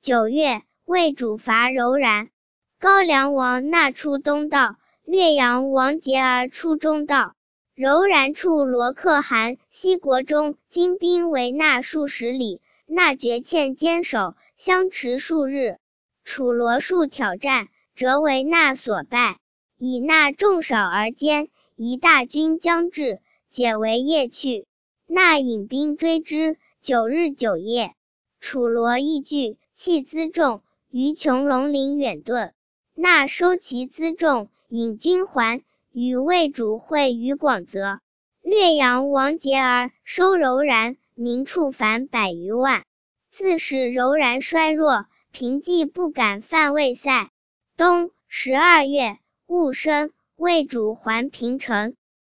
9月，魏主伐柔然。高梁王纳出东道，略阳王翟而出中道。柔然处罗可汗西国中，金兵围纳数十里，纳决欠坚守，相持数日。楚罗数挑战，则为纳所败，以纳众少而歼，一大军将至，解围夜去。纳引兵追之，9日9夜，楚罗亦惧，弃辎重，于穹隆陵远遁。纳收其辎重，引军还，与魏主会于广泽。略阳王翟而收柔然，民畜凡100余万。自是柔然衰弱，平济不敢犯魏塞。冬12月，戊申，魏主还平城。